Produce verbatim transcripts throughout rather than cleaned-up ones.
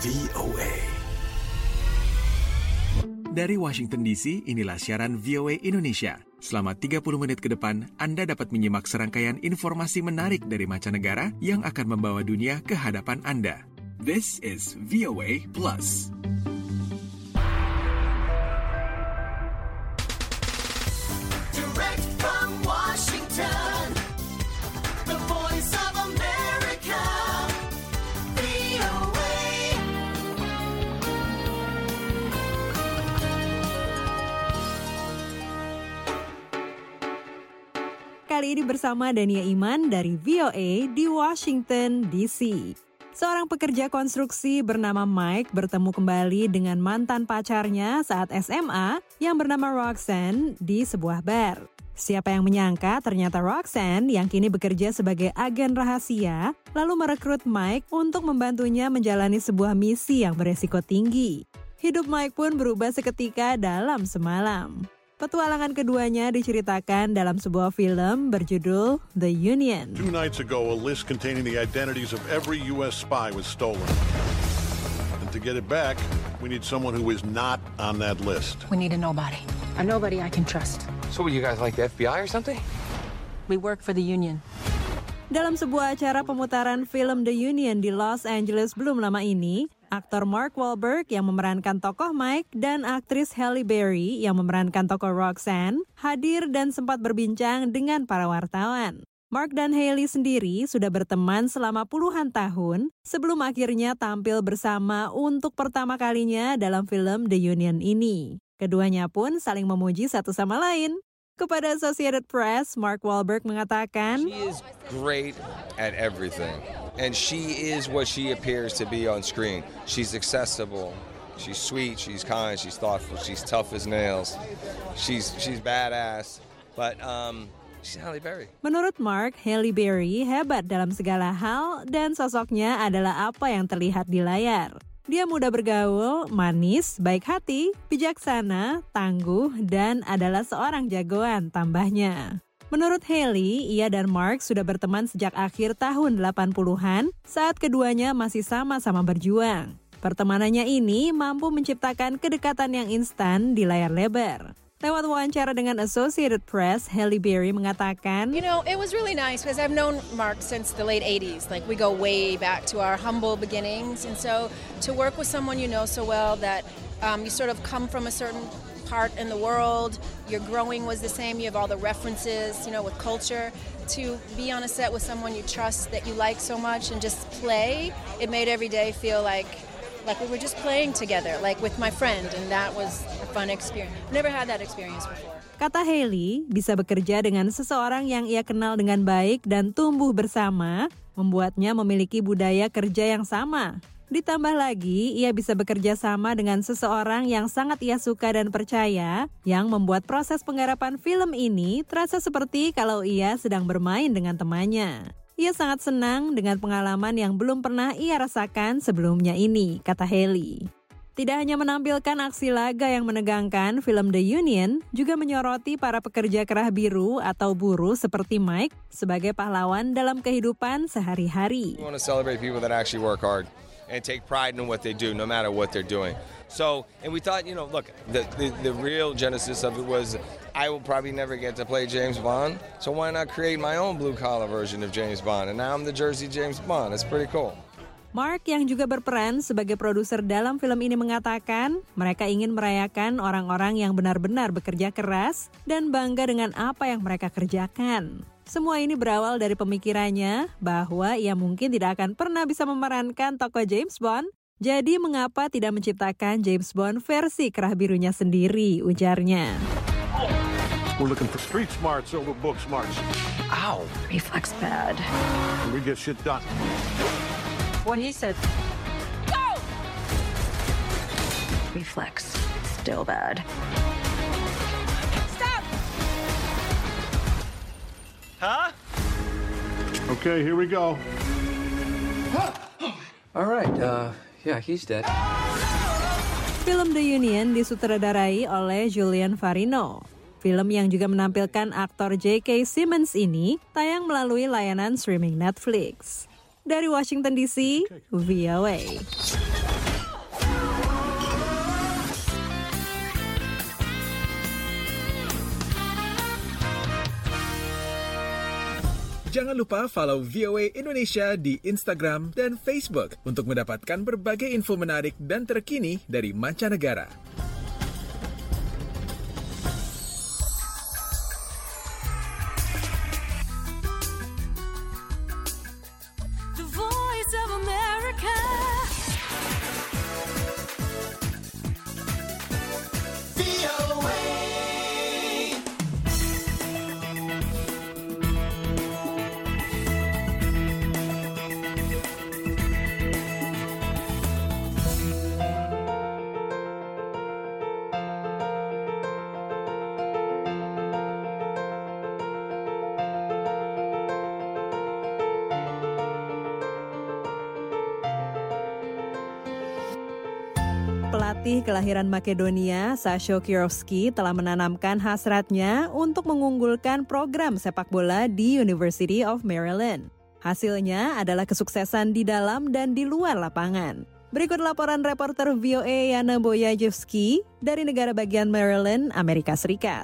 V O A. Dari Washington D C, inilah siaran V O A Indonesia. Selama tiga puluh menit ke depan, Anda dapat menyimak serangkaian informasi menarik dari mancanegara yang akan membawa dunia ke hadapan Anda. This is V O A Plus. Direct from Washington, the voice of America, V O A. Kali ini bersama Dania Iman dari V O A di Washington D C. Seorang pekerja konstruksi bernama Mike bertemu kembali dengan mantan pacarnya saat S M A yang bernama Roxanne di sebuah bar. Siapa yang menyangka ternyata Roxanne yang kini bekerja sebagai agen rahasia lalu merekrut Mike untuk membantunya menjalani sebuah misi yang beresiko tinggi. Hidup Mike pun berubah seketika dalam semalam. Petualangan keduanya diceritakan dalam sebuah film berjudul The Union. Two nights ago, a list containing the identities of every U S spy was stolen. And to get it back, we need someone who is not on that list. We need a nobody. A nobody I can trust. So what, you guys like the F B I or something? We work for the Union. Dalam sebuah acara pemutaran film The Union di Los Angeles belum lama ini, aktor Mark Wahlberg yang memerankan tokoh Mike dan aktris Halle Berry yang memerankan tokoh Roxanne hadir dan sempat berbincang dengan para wartawan. Mark dan Halle sendiri sudah berteman selama puluhan tahun sebelum akhirnya tampil bersama untuk pertama kalinya dalam film The Union ini. Keduanya pun saling memuji satu sama lain. Kepada Associated Press, Mark Wahlberg mengatakan, She is great at everything. And she is what she appears to be on screen. She's accessible. She's sweet, she's kind, she's thoughtful, she's tough as nails. She's she's badass. But um she's Halle Berry. Menurut Mark, Halle Berry hebat dalam segala hal dan sosoknya adalah apa yang terlihat di layar. Dia mudah bergaul, manis, baik hati, bijaksana, tangguh, dan adalah seorang jagoan tambahnya. Menurut Halle, ia dan Mark sudah berteman sejak akhir tahun delapan puluhan saat keduanya masih sama-sama berjuang. Pertemanannya ini mampu menciptakan kedekatan yang instan di layar lebar. Lewat wawancara dengan Associated Press, Halle Berry mengatakan, You know, it was really nice because I've known Mark since the late eighties. Like, we go way back to our humble beginnings. And so to work with someone you know so well that um, you sort of come from a certain part in the world, your growing was the same, you have all the references, you know, with culture. To be on a set with someone you trust, that you like so much, and just play, it made every day feel like like we were just playing together, like with my friend, and that was a fun experience. Never had that experience before. Kata Halle, bisa bekerja dengan seseorang yang ia kenal dengan baik dan tumbuh bersama, membuatnya memiliki budaya kerja yang sama. Ditambah lagi, ia bisa bekerja sama dengan seseorang yang sangat ia suka dan percaya, yang membuat proses penggarapan film ini terasa seperti kalau ia sedang bermain dengan temannya. Ia sangat senang dengan pengalaman yang belum pernah ia rasakan sebelumnya ini, kata Halle. Tidak hanya menampilkan aksi laga yang menegangkan, film The Union juga menyoroti para pekerja kerah biru atau buruh seperti Mike sebagai pahlawan dalam kehidupan sehari-hari. We want to celebrate people that actually work hard and take pride in what they do, no matter what they're doing. So, and we thought, you know, look, the, the, the real genesis of it was I will probably never get to play James Bond, so why not create my own blue-collar version of James Bond? And now I'm the Jersey James Bond. It's pretty cool. Mark yang juga berperan sebagai produser dalam film ini mengatakan mereka ingin merayakan orang-orang yang benar-benar bekerja keras dan bangga dengan apa yang mereka kerjakan. Semua ini berawal dari pemikirannya bahwa ia mungkin tidak akan pernah bisa memerankan tokoh James Bond. Jadi mengapa tidak menciptakan James Bond versi kerah birunya sendiri, ujarnya. We're looking for street smarts over book smarts. Ow. Reflex bad. We get shit done. What he said. Go! Reflex. Still bad. Stop! Huh? Okay, here we go. All right, uh, yeah, he's dead. Film The Union disutradarai oleh Julian Farino. Film yang juga menampilkan aktor J K. Simmons ini tayang melalui layanan streaming Netflix. Dari Washington D C, V O A. Jangan lupa follow V O A Indonesia di Instagram dan Facebook untuk mendapatkan berbagai info menarik dan terkini dari mancanegara. The Voice of America. V O A. Pelatih kelahiran Makedonia, Sašo Kirovski, telah menanamkan hasratnya untuk mengunggulkan program sepak bola di University of Maryland. Hasilnya adalah kesuksesan di dalam dan di luar lapangan. Berikut laporan reporter V O A Yana Boyajewski dari negara bagian Maryland, Amerika Serikat.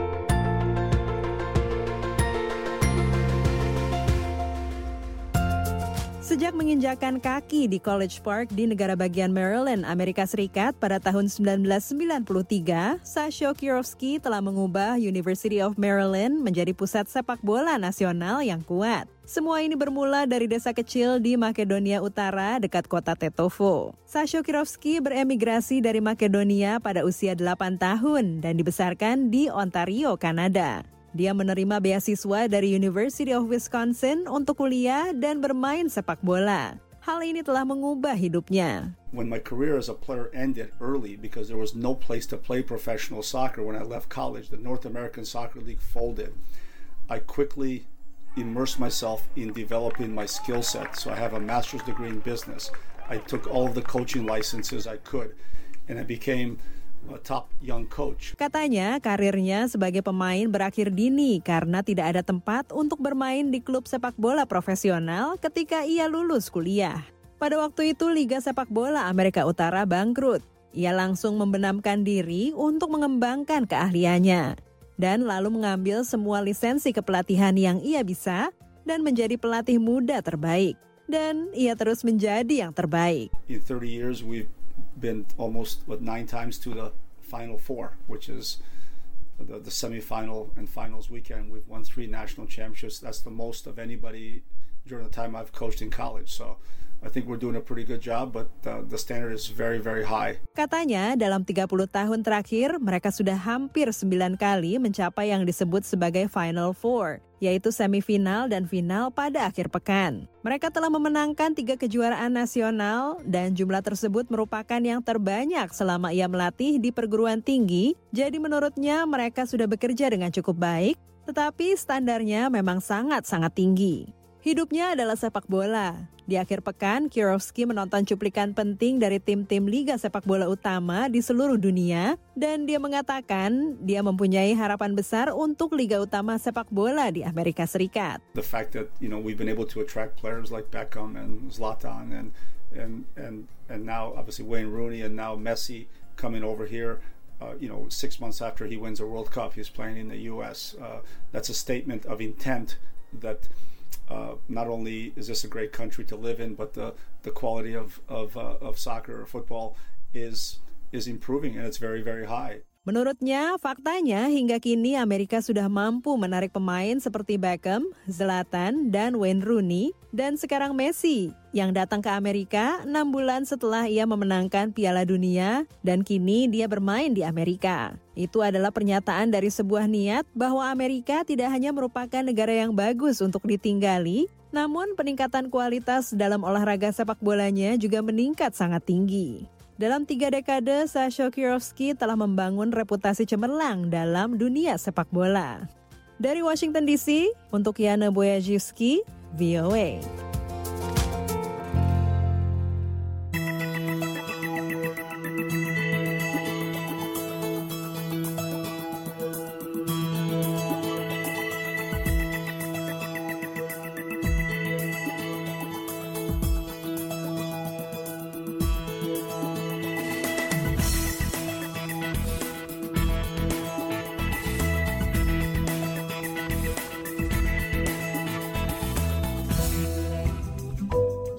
Sejak menginjakan kaki di College Park di negara bagian Maryland, Amerika Serikat pada tahun sembilan belas sembilan puluh tiga, Sašo Kirovski telah mengubah University of Maryland menjadi pusat sepak bola nasional yang kuat. Semua ini bermula dari desa kecil di Makedonia Utara dekat kota Tetovo. Sašo Kirovski beremigrasi dari Makedonia pada usia delapan tahun dan dibesarkan di Ontario, Kanada. Dia menerima beasiswa dari University of Wisconsin untuk kuliah dan bermain sepak bola. Hal ini telah mengubah hidupnya. When my career as a player ended early because there was no place to play professional soccer when I left college, the North American Soccer League folded. I quickly immersed myself in developing my skill set. So I have a master's degree in business. I took all of the coaching licenses I could, and I became a top young coach. Katanya karirnya sebagai pemain berakhir dini karena tidak ada tempat untuk bermain di klub sepak bola profesional ketika ia lulus kuliah. Pada waktu itu Liga Sepak Bola Amerika Utara bangkrut. Ia langsung membenamkan diri untuk mengembangkan keahliannya dan lalu mengambil semua lisensi kepelatihan yang ia bisa dan menjadi pelatih muda terbaik. Dan ia terus menjadi yang terbaik. In thirty years we've been almost what nine times to the Final Four, which is the, the semifinal and finals weekend. We've won three national championships. That's the most of anybody during the time I've coached in college. So I think we're doing a pretty good job, but uh, the standard is very, very high. Katanya dalam tiga puluh tahun terakhir, mereka sudah hampir sembilan kali mencapai yang disebut sebagai Final Four, yaitu semifinal dan final pada akhir pekan. Mereka telah memenangkan tiga kejuaraan nasional dan jumlah tersebut merupakan yang terbanyak selama ia melatih di perguruan tinggi. Jadi menurutnya mereka sudah bekerja dengan cukup baik, tetapi standarnya memang sangat-sangat tinggi. Hidupnya adalah sepak bola. Di akhir pekan, Kirovski menonton cuplikan penting dari tim-tim Liga Sepak Bola utama di seluruh dunia dan dia mengatakan dia mempunyai harapan besar untuk Liga Utama Sepak Bola di Amerika Serikat. The fact that, you know, we've been able to attract players like Beckham and Zlatan and and and and now obviously Wayne Rooney and now Messi coming over here. Uh, you know, six months after he wins a World Cup, he's playing in the U S. Uh, that's a statement of intent that Uh, not only is this a great country to live in, but the the quality of of uh, of soccer or football is is improving and it's very very high. Menurutnya, faktanya hingga kini Amerika sudah mampu menarik pemain seperti Beckham, Zlatan, dan Wayne Rooney, dan sekarang Messi yang datang ke Amerika enam bulan setelah ia memenangkan Piala Dunia dan kini dia bermain di Amerika. Itu adalah pernyataan dari sebuah niat bahwa Amerika tidak hanya merupakan negara yang bagus untuk ditinggali, namun peningkatan kualitas dalam olahraga sepak bolanya juga meningkat sangat tinggi. Dalam tiga dekade, Sašo Kirovski telah membangun reputasi cemerlang dalam dunia sepak bola. Dari Washington D C, untuk Yana Boyajewski, V O A.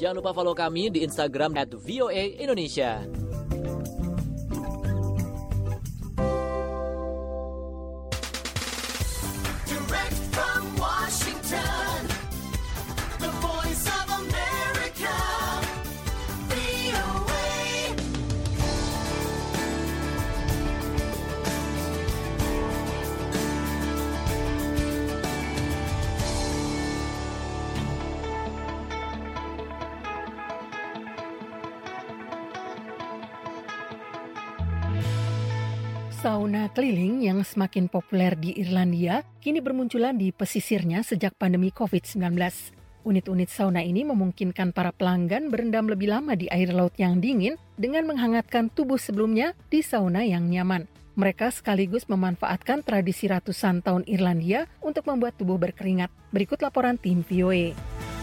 Jangan lupa follow kami di Instagram at V O A Indonesia. Direct from Washington, the voice of America, V O A. Sauna keliling yang semakin populer di Irlandia kini bermunculan di pesisirnya sejak pandemi covid sembilan belas. Unit-unit sauna ini memungkinkan para pelanggan berendam lebih lama di air laut yang dingin dengan menghangatkan tubuh sebelumnya di sauna yang nyaman. Mereka sekaligus memanfaatkan tradisi ratusan tahun Irlandia untuk membuat tubuh berkeringat. Berikut laporan tim V O A.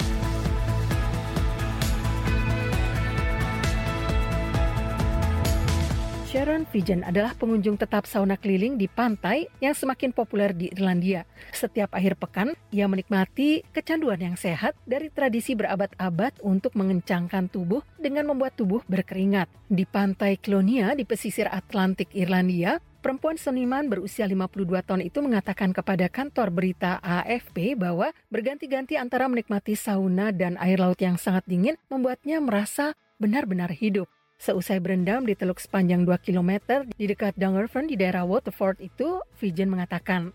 Sharon Figen adalah pengunjung tetap sauna keliling di pantai yang semakin populer di Irlandia. Setiap akhir pekan, ia menikmati kecanduan yang sehat dari tradisi berabad-abad untuk mengencangkan tubuh dengan membuat tubuh berkeringat. Di pantai Clonia di pesisir Atlantik Irlandia, perempuan seniman berusia lima puluh dua tahun itu mengatakan kepada kantor berita A F P bahwa berganti-ganti antara menikmati sauna dan air laut yang sangat dingin membuatnya merasa benar-benar hidup. Seusai berendam di teluk sepanjang dua kilometer di dekat Dungarvan di daerah Waterford itu, Figen mengatakan,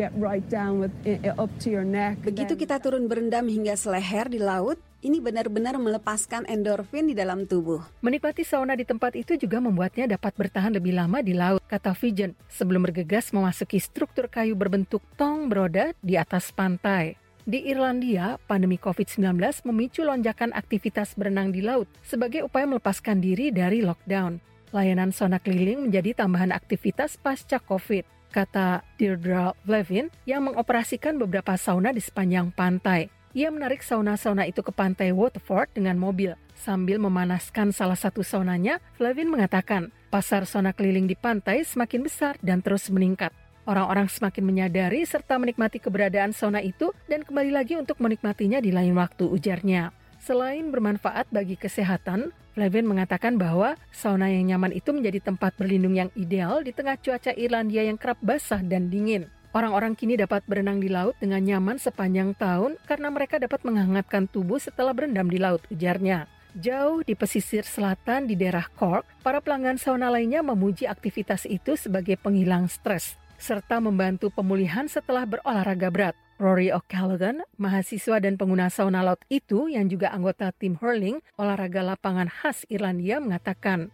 begitu kita turun berendam hingga seleher di laut, ini benar-benar melepaskan endorfin di dalam tubuh. Menikmati sauna di tempat itu juga membuatnya dapat bertahan lebih lama di laut, kata Figen, sebelum bergegas memasuki struktur kayu berbentuk tong beroda di atas pantai. Di Irlandia, pandemi covid sembilan belas memicu lonjakan aktivitas berenang di laut sebagai upaya melepaskan diri dari lockdown. Layanan sauna keliling menjadi tambahan aktivitas pasca COVID, kata Deirdre Levin yang mengoperasikan beberapa sauna di sepanjang pantai. Ia menarik sauna-sauna itu ke pantai Waterford dengan mobil. Sambil memanaskan salah satu saunanya, Levin mengatakan pasar sauna keliling di pantai semakin besar dan terus meningkat. Orang-orang semakin menyadari serta menikmati keberadaan sauna itu dan kembali lagi untuk menikmatinya di lain waktu, ujarnya. Selain bermanfaat bagi kesehatan, Levin mengatakan bahwa sauna yang nyaman itu menjadi tempat berlindung yang ideal di tengah cuaca Irlandia yang kerap basah dan dingin. Orang-orang kini dapat berenang di laut dengan nyaman sepanjang tahun karena mereka dapat menghangatkan tubuh setelah berendam di laut, ujarnya. Jauh di pesisir selatan di daerah Cork, para pelanggan sauna lainnya memuji aktivitas itu sebagai penghilang stres serta membantu pemulihan setelah berolahraga berat. Rory O'Callaghan, mahasiswa dan pengguna sauna laut itu yang juga anggota tim hurling, olahraga lapangan khas Irlandia, mengatakan,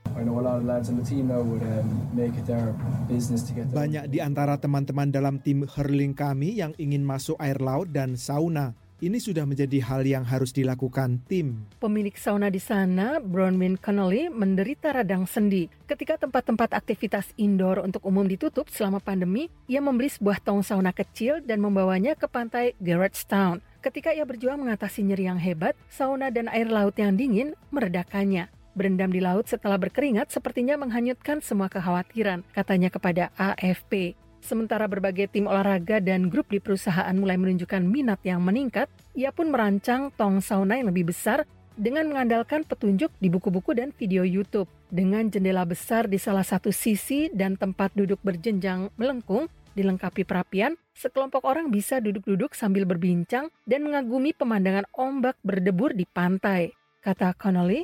banyak di antara teman-teman dalam tim hurling kami yang ingin masuk air laut dan sauna. Ini sudah menjadi hal yang harus dilakukan tim. Pemilik sauna di sana, Bronwyn Connolly, menderita radang sendi. Ketika tempat-tempat aktivitas indoor untuk umum ditutup selama pandemi, ia membeli sebuah tong sauna kecil dan membawanya ke pantai Gerrardstown. Ketika ia berjuang mengatasi nyeri yang hebat, sauna dan air laut yang dingin meredakannya. Berendam di laut setelah berkeringat sepertinya menghanyutkan semua kekhawatiran, katanya kepada A F P. Sementara berbagai tim olahraga dan grup di perusahaan mulai menunjukkan minat yang meningkat, ia pun merancang tong sauna yang lebih besar dengan mengandalkan petunjuk di buku-buku dan video YouTube. Dengan jendela besar di salah satu sisi dan tempat duduk berjenjang melengkung, dilengkapi perapian, sekelompok orang bisa duduk-duduk sambil berbincang dan mengagumi pemandangan ombak berdebur di pantai. Kata Connolly,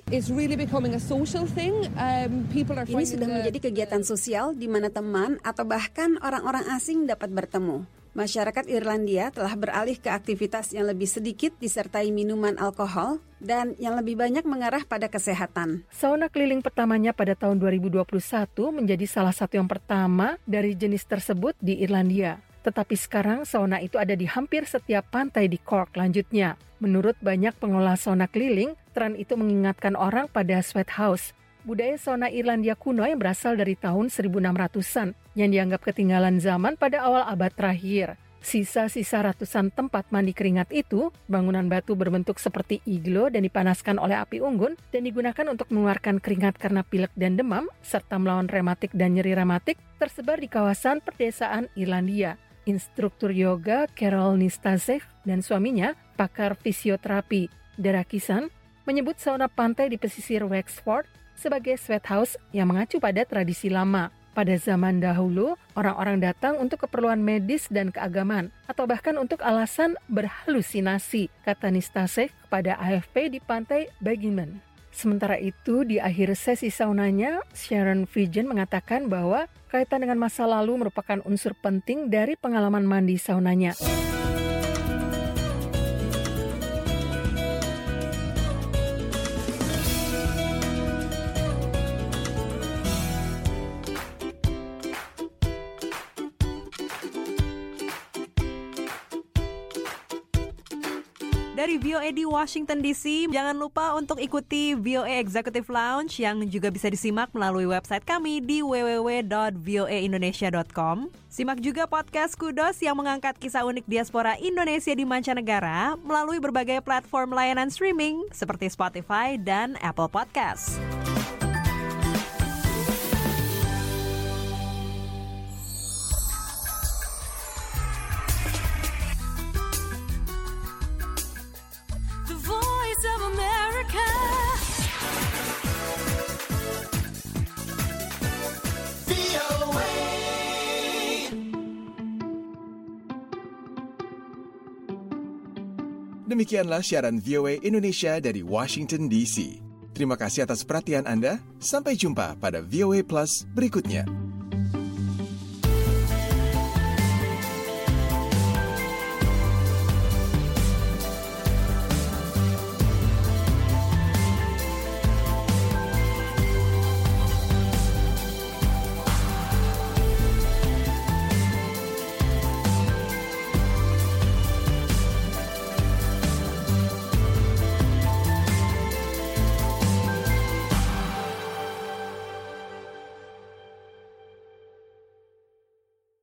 ini sudah menjadi kegiatan sosial di mana teman atau bahkan orang-orang asing dapat bertemu. Masyarakat Irlandia telah beralih ke aktivitas yang lebih sedikit disertai minuman alkohol dan yang lebih banyak mengarah pada kesehatan. Sauna keliling pertamanya pada tahun dua ribu dua puluh satu menjadi salah satu yang pertama dari jenis tersebut di Irlandia. Tetapi sekarang sauna itu ada di hampir setiap pantai di Cork lanjutnya. Menurut banyak pengelola sauna keliling, tren itu mengingatkan orang pada sweat house, budaya sauna Irlandia kuno yang berasal dari tahun seribu enam ratusan, yang dianggap ketinggalan zaman pada awal abad terakhir. Sisa-sisa ratusan tempat mandi keringat itu, bangunan batu berbentuk seperti iglo dan dipanaskan oleh api unggun, dan digunakan untuk mengeluarkan keringat karena pilek dan demam, serta melawan rematik dan nyeri rematik, tersebar di kawasan perdesaan Irlandia. Instruktur yoga Carol Nistazek dan suaminya, pakar fisioterapi Dara Kisan, menyebut sauna pantai di pesisir Wexford sebagai sweat house yang mengacu pada tradisi lama. Pada zaman dahulu, orang-orang datang untuk keperluan medis dan keagamaan, atau bahkan untuk alasan berhalusinasi, kata Nistasek kepada A F P di pantai Baggiman. Sementara itu, di akhir sesi saunanya, Sharon Figen mengatakan bahwa kaitan dengan masa lalu merupakan unsur penting dari pengalaman mandi saunanya. Dari V O A di Washington D C, jangan lupa untuk ikuti V O A Executive Lounge yang juga bisa disimak melalui website kami di w w w dot v o a indonesia dot com. Simak juga podcast Kudos yang mengangkat kisah unik diaspora Indonesia di mancanegara melalui berbagai platform layanan streaming seperti Spotify dan Apple Podcasts. Demikianlah siaran V O A Indonesia dari Washington D C. Terima kasih atas perhatian Anda. Sampai jumpa pada V O A Plus berikutnya.